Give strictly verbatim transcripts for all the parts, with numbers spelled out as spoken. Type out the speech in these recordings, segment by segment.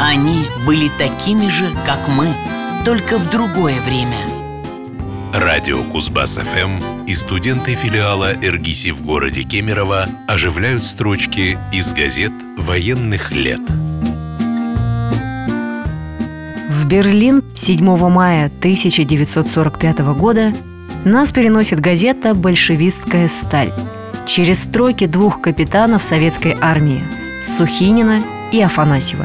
Они были такими же, как мы, только в другое время. Радио Кузбасс-ФМ и студенты филиала эр-ГИСИ в городе Кемерово оживляют строчки из газет военных лет. В Берлин седьмого мая тысяча девятьсот сорок пятого года нас переносит газета «Большевистская сталь» через строки двух капитанов советской армии – Сухинина и Афанасьева.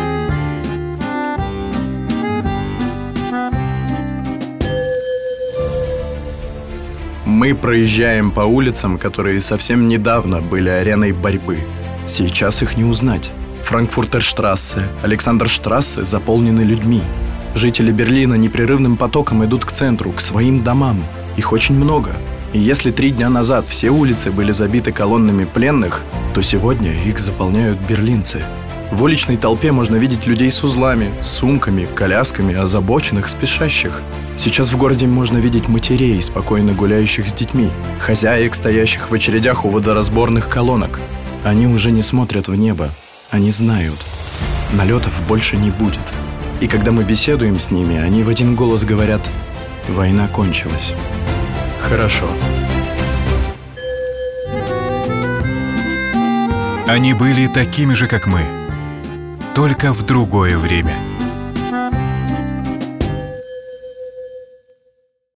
Мы проезжаем по улицам, которые совсем недавно были ареной борьбы. Сейчас их не узнать. Франкфуртерштрассе, Александрштрассе заполнены людьми. Жители Берлина непрерывным потоком идут к центру, к своим домам. Их очень много. И если три дня назад все улицы были забиты колоннами пленных, то сегодня их заполняют берлинцы. В уличной толпе можно видеть людей с узлами, с сумками, колясками, озабоченных, спешащих. Сейчас в городе можно видеть матерей, спокойно гуляющих с детьми, хозяек, стоящих в очередях у водоразборных колонок. Они уже не смотрят в небо. Они знают, налетов больше не будет. И когда мы беседуем с ними, они в один голос говорят: «Война кончилась». Хорошо. Они были такими же, как мы, только в другое время.